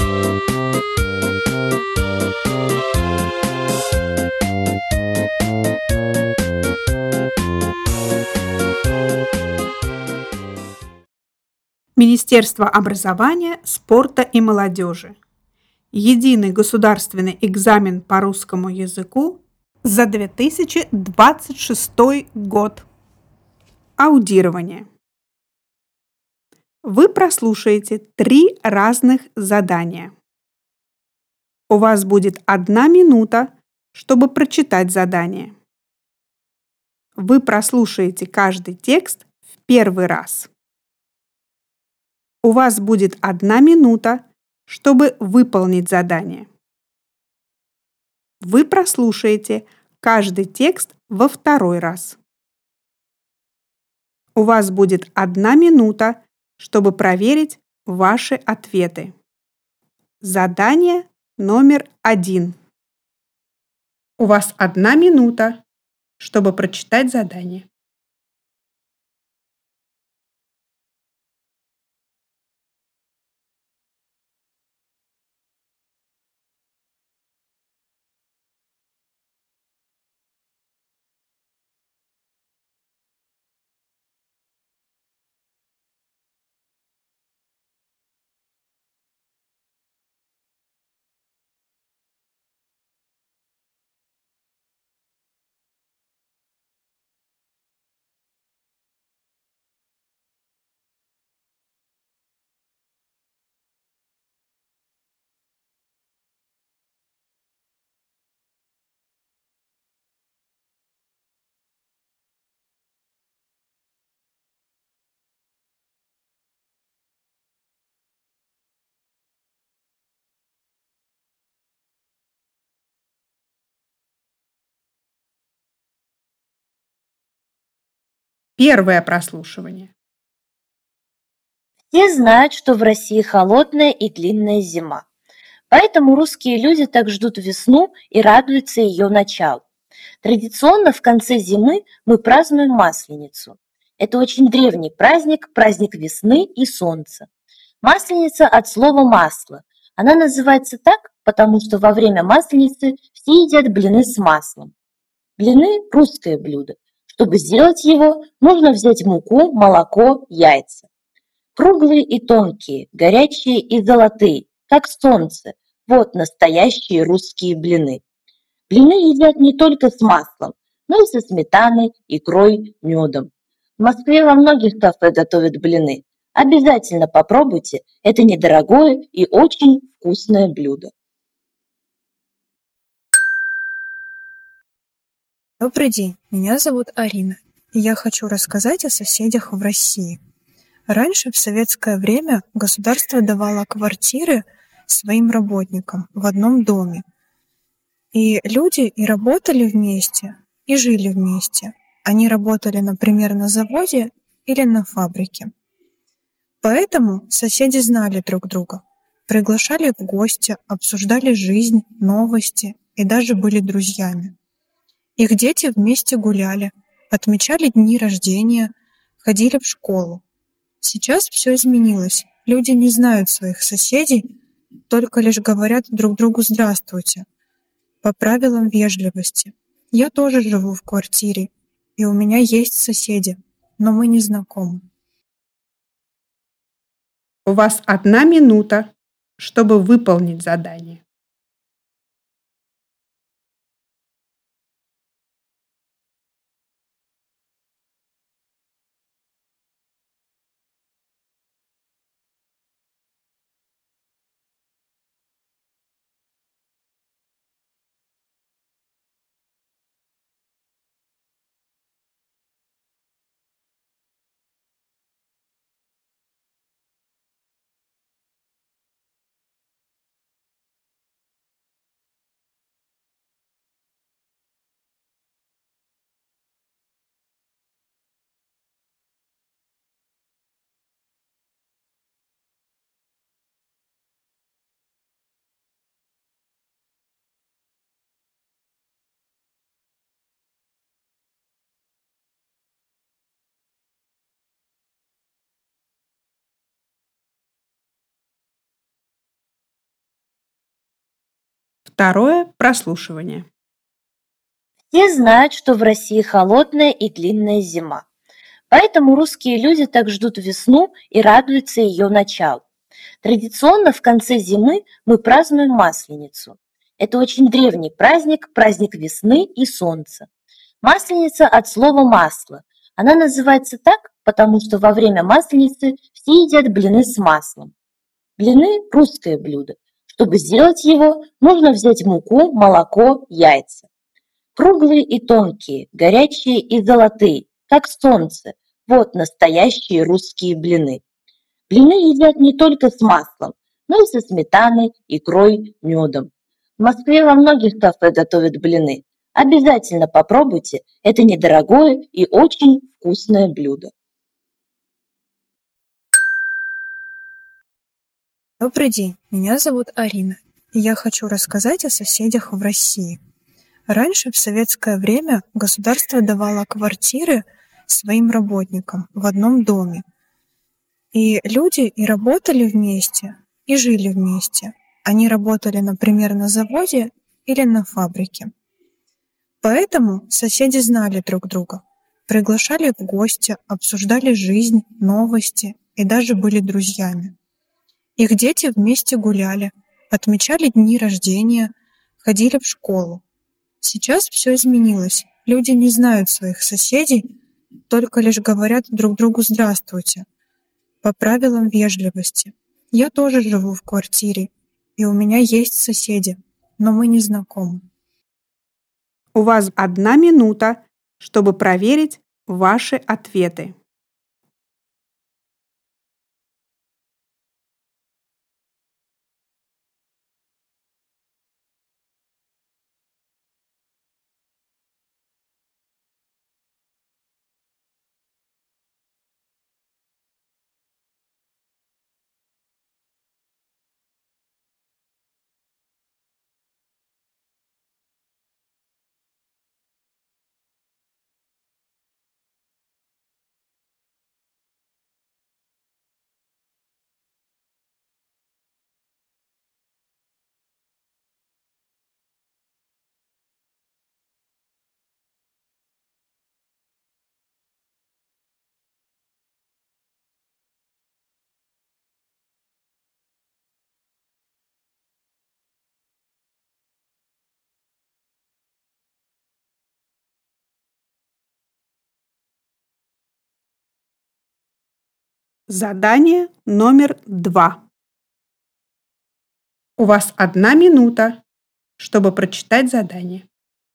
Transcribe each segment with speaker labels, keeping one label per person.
Speaker 1: Министерство образования, спорта и молодежи. Единый государственный экзамен по русскому языку за 2026 год. Аудирование. Вы прослушаете 3 разных задания. У вас будет 1 минута, чтобы прочитать задание. Вы прослушаете каждый текст в первый раз. У вас будет 1 минута, чтобы выполнить задание. Вы прослушаете каждый текст во второй раз. У вас будет 1 минута, чтобы проверить ваши ответы. Задание номер 1. У вас 1 минута, чтобы прочитать задание. Первое прослушивание.
Speaker 2: Все знают, что в России холодная и длинная зима. Поэтому русские люди так ждут весну и радуются ее началу. Традиционно в конце зимы мы празднуем Масленицу. Это очень древний праздник, праздник весны и солнца. Масленица от слова «масло». Она называется так, потому что во время Масленицы все едят блины с маслом. Блины – русское блюдо. Чтобы сделать его, нужно взять муку, молоко, яйца. Круглые и тонкие, горячие и золотые, как солнце. Вот настоящие русские блины. Блины едят не только с маслом, но и со сметаной, икрой, медом. В Москве во многих кафе готовят блины. Обязательно попробуйте, это недорогое и очень вкусное блюдо.
Speaker 3: Добрый день, меня зовут Арина, и я хочу рассказать о соседях в России. Раньше, в советское время, государство давало квартиры своим работникам в одном доме. И люди и работали вместе, и жили вместе. Они работали, например, на заводе или на фабрике. Поэтому соседи знали друг друга, приглашали в гости, обсуждали жизнь, новости и даже были друзьями. Их дети вместе гуляли, отмечали дни рождения, ходили в школу. Сейчас все изменилось. Люди не знают своих соседей, только лишь говорят друг другу «здравствуйте» по правилам вежливости. Я тоже живу в квартире, и у меня есть соседи, но мы не знакомы.
Speaker 1: У вас 1 минута, чтобы выполнить задание. Второе прослушивание.
Speaker 2: Все знают, что в России холодная и длинная зима. Поэтому русские люди так ждут весну и радуются ее началу. Традиционно в конце зимы мы празднуем Масленицу. Это очень древний праздник, праздник весны и солнца. Масленица от слова «масло». Она называется так, потому что во время Масленицы все едят блины с маслом. Блины – русское блюдо. Чтобы сделать его, нужно взять муку, молоко, яйца. Круглые и тонкие, горячие и золотые, как солнце. Вот настоящие русские блины. Блины едят не только с маслом, но и со сметаной, икрой, медом. В Москве во многих кафе готовят блины. Обязательно попробуйте, это недорогое и очень вкусное блюдо.
Speaker 3: Добрый день, меня зовут Арина, и я хочу рассказать о соседях в России. Раньше, в советское время, государство давало квартиры своим работникам в одном доме. И люди и работали вместе, и жили вместе. Они работали, например, на заводе или на фабрике. Поэтому соседи знали друг друга, приглашали в гости, обсуждали жизнь, новости и даже были друзьями. Их дети вместе гуляли, отмечали дни рождения, ходили в школу. Сейчас все изменилось. Люди не знают своих соседей, только лишь говорят друг другу «здравствуйте» по правилам вежливости. Я тоже живу в квартире, и у меня есть соседи, но мы не знакомы.
Speaker 1: У вас 1 минута, чтобы проверить ваши ответы. Задание номер 2. У вас 1 минута, чтобы прочитать задание.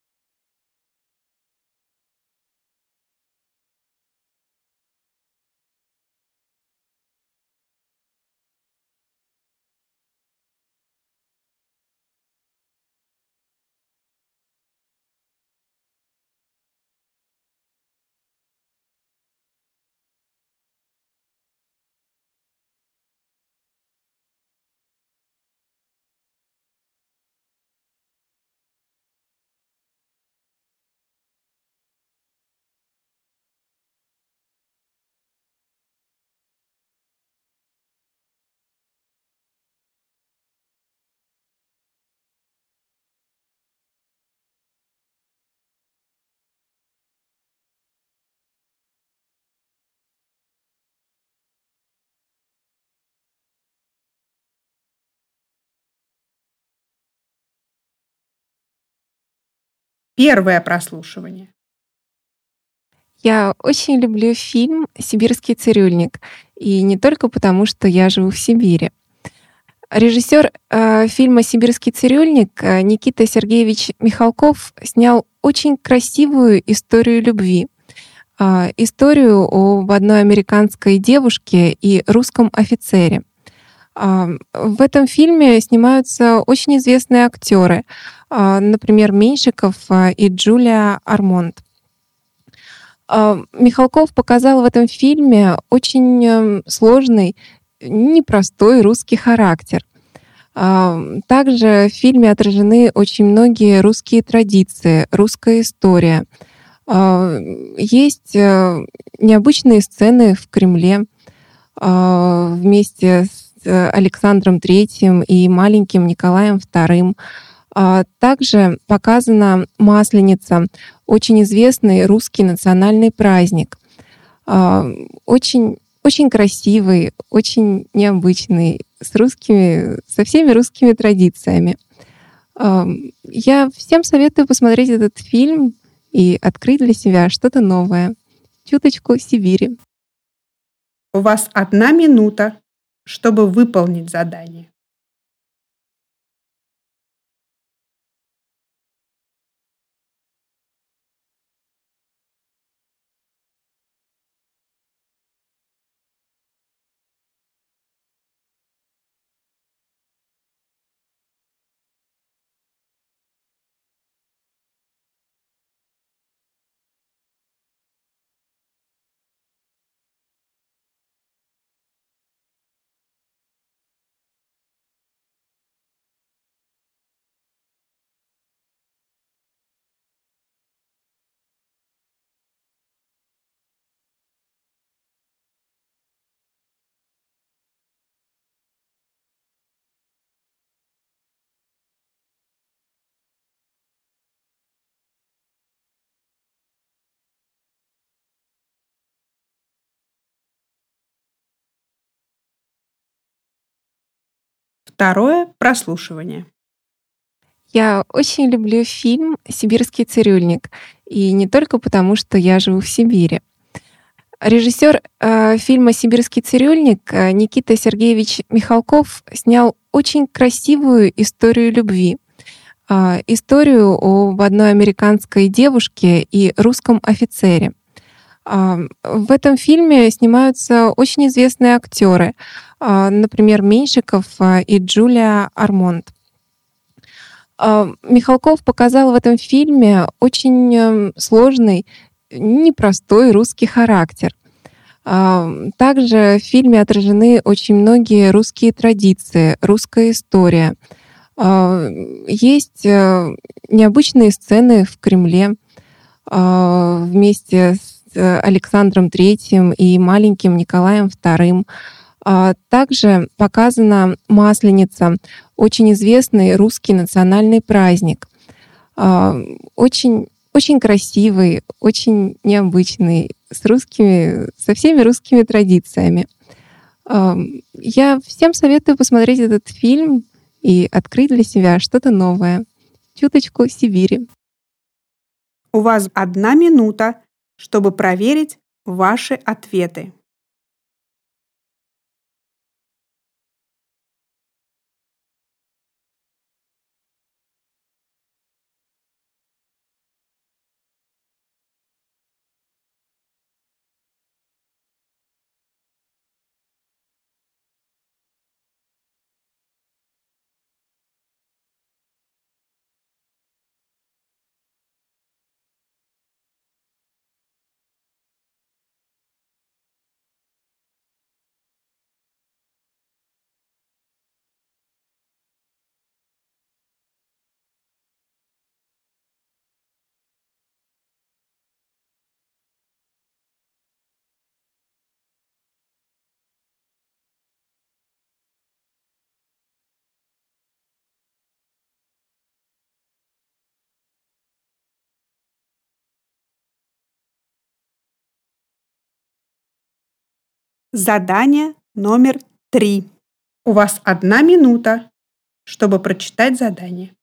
Speaker 1: Первое прослушивание.
Speaker 4: Я очень люблю фильм «Сибирский цирюльник». И не только потому, что я живу в Сибири. Режиссер фильма «Сибирский цирюльник» Никита Сергеевич Михалков снял очень красивую историю любви. Историю об одной американской девушке и русском офицере. В этом фильме снимаются очень известные актеры, например, Меньшиков и Джулия Ормонд. Михалков показал в этом фильме очень сложный, непростой русский характер. Также в фильме отражены очень многие русские традиции, русская история. Есть необычные сцены в Кремле вместе с Александром III и маленьким Николаем II. Также показана Масленица, очень известный русский национальный праздник. Очень, очень красивый, очень необычный, со всеми русскими традициями. Я всем советую посмотреть этот фильм и открыть для себя что-то новое. Чуточку Сибири.
Speaker 1: У вас 1 минута, чтобы выполнить задание. Второе прослушивание.
Speaker 4: Я очень люблю фильм «Сибирский цирюльник». И не только потому, что я живу в Сибири. Режиссер фильма «Сибирский цирюльник» Никита Сергеевич Михалков снял очень красивую историю любви. Историю об одной американской девушке и русском офицере. В этом фильме снимаются очень известные актеры, например, Меньшиков и Джулия Армонт. Михалков показал в этом фильме очень сложный, непростой русский характер. Также в фильме отражены очень многие русские традиции, русская история. Есть необычные сцены в Кремле вместе с Александром III и маленьким Николаем II. Также показана Масленица, очень известный русский национальный праздник. Очень, очень красивый, очень необычный, со всеми русскими традициями. Я всем советую посмотреть этот фильм и открыть для себя что-то новое. Чуточку Сибири.
Speaker 1: У вас 1 минута, чтобы проверить ваши ответы. Задание номер 3. У вас 1 минута, чтобы прочитать задание.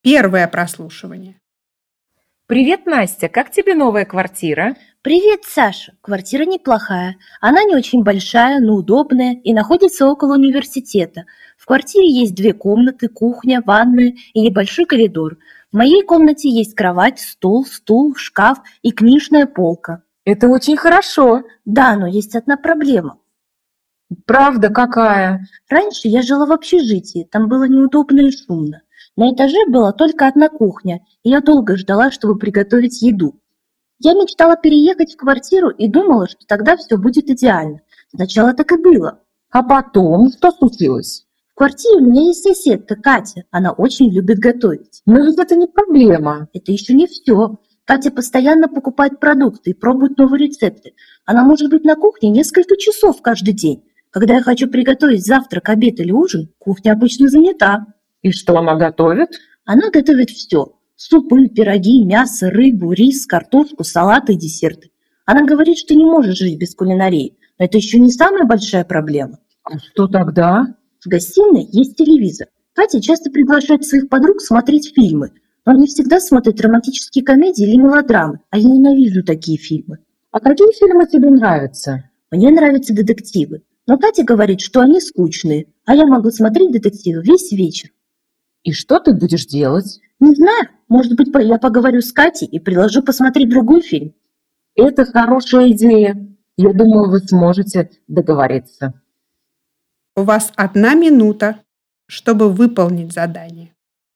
Speaker 1: Первое прослушивание.
Speaker 5: Привет, Настя, как тебе новая квартира?
Speaker 2: Привет, Саша. Квартира неплохая. Она не очень большая, но удобная и находится около университета. В квартире есть 2 комнаты, кухня, ванная и небольшой коридор. В моей комнате есть кровать, стул, шкаф и книжная полка.
Speaker 5: Это очень хорошо.
Speaker 2: Да, но есть одна проблема.
Speaker 5: Правда, какая?
Speaker 2: Раньше я жила в общежитии, там было неудобно и шумно. На этаже была только одна кухня, и я долго ждала, чтобы приготовить еду. Я мечтала переехать в квартиру и думала, что тогда все будет идеально. Сначала так и было.
Speaker 5: А потом что случилось?
Speaker 2: В квартире у меня есть соседка Катя, она очень любит готовить.
Speaker 5: Но ведь это не проблема.
Speaker 2: Это еще не все. Катя постоянно покупает продукты и пробует новые рецепты. Она может быть на кухне несколько часов каждый день. Когда я хочу приготовить завтрак, обед или ужин, кухня обычно занята.
Speaker 5: И что она готовит?
Speaker 2: Она готовит все. Супы, пироги, мясо, рыбу, рис, картошку, салаты и десерты. Она говорит, что не может жить без кулинарии. Но это еще не самая большая проблема.
Speaker 5: А что тогда?
Speaker 2: В гостиной есть телевизор. Катя часто приглашает своих подруг смотреть фильмы. Но они всегда смотрят романтические комедии или мелодрамы, а я ненавижу такие фильмы.
Speaker 5: А какие фильмы тебе нравятся?
Speaker 2: Мне нравятся детективы. Но Катя говорит, что они скучные, а я могу смотреть детективы весь вечер.
Speaker 5: И что ты будешь делать?
Speaker 2: Не знаю, может быть, я поговорю с Катей и предложу посмотреть другой фильм.
Speaker 5: Это хорошая идея. Я думаю, вы сможете договориться.
Speaker 1: У вас 1 минута, чтобы выполнить задание.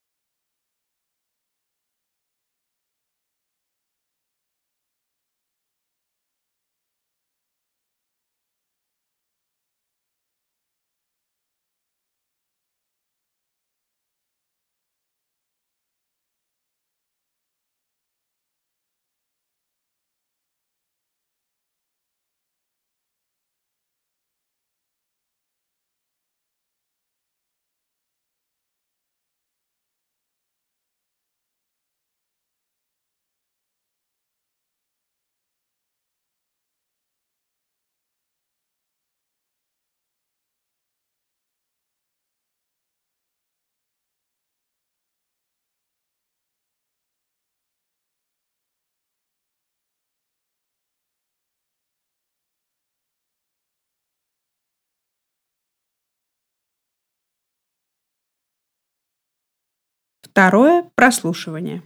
Speaker 1: Второе прослушивание.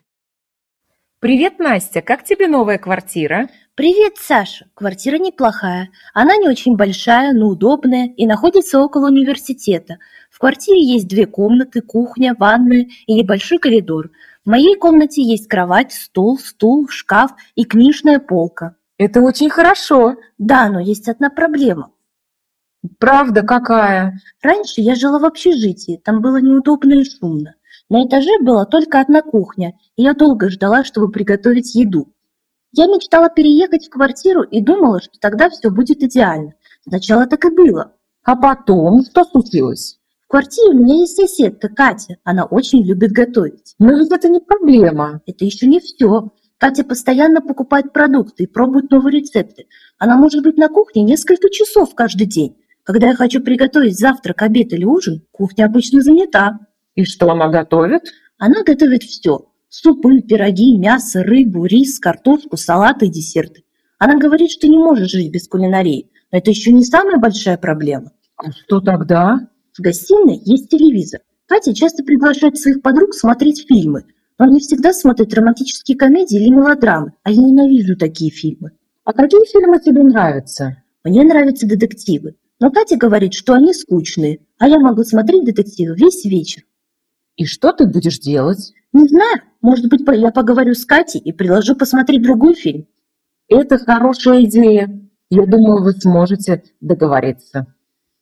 Speaker 5: Привет, Настя, как тебе новая квартира?
Speaker 2: Привет, Саша. Квартира неплохая. Она не очень большая, но удобная и находится около университета. В квартире есть 2 комнаты, кухня, ванная и небольшой коридор. В моей комнате есть кровать, стул, шкаф и книжная полка.
Speaker 5: Это очень хорошо.
Speaker 2: Да, но есть одна проблема.
Speaker 5: Правда, какая?
Speaker 2: Раньше я жила в общежитии, там было неудобно и шумно. На этаже была только одна кухня, и я долго ждала, чтобы приготовить еду. Я мечтала переехать в квартиру и думала, что тогда все будет идеально. Сначала так и было.
Speaker 5: А потом что случилось?
Speaker 2: В квартире у меня есть соседка Катя, она очень любит готовить.
Speaker 5: Но ведь это не проблема.
Speaker 2: Это еще не все. Катя постоянно покупает продукты и пробует новые рецепты. Она может быть на кухне несколько часов каждый день. Когда я хочу приготовить завтрак, обед или ужин, кухня обычно занята.
Speaker 5: И что она готовит?
Speaker 2: Она готовит все. Супы, пироги, мясо, рыбу, рис, картошку, салаты и десерты. Она говорит, что не может жить без кулинарии. Но это еще не самая большая проблема.
Speaker 5: А что тогда?
Speaker 2: В гостиной есть телевизор. Катя часто приглашает своих подруг смотреть фильмы. Но они всегда смотрят романтические комедии или мелодрамы, а я ненавижу такие фильмы.
Speaker 5: А какие фильмы тебе нравятся?
Speaker 2: Мне нравятся детективы. Но Катя говорит, что они скучные, а я могу смотреть детективы весь вечер.
Speaker 5: И что ты будешь делать?
Speaker 2: Не знаю, может быть, я поговорю с Катей и предложу посмотреть другой фильм.
Speaker 5: Это хорошая идея. Я думаю, вы сможете договориться.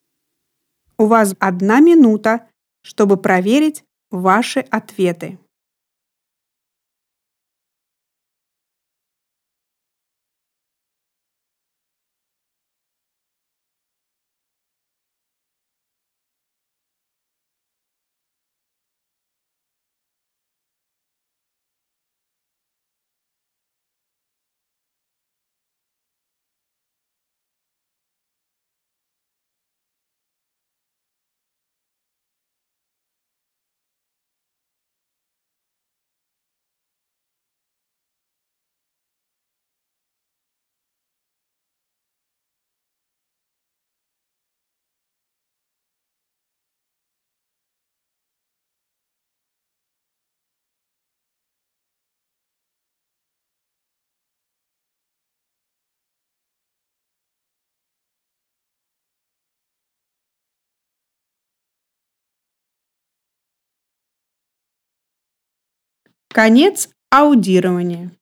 Speaker 1: У вас 1 минута, чтобы проверить ваши ответы. Конец аудирования.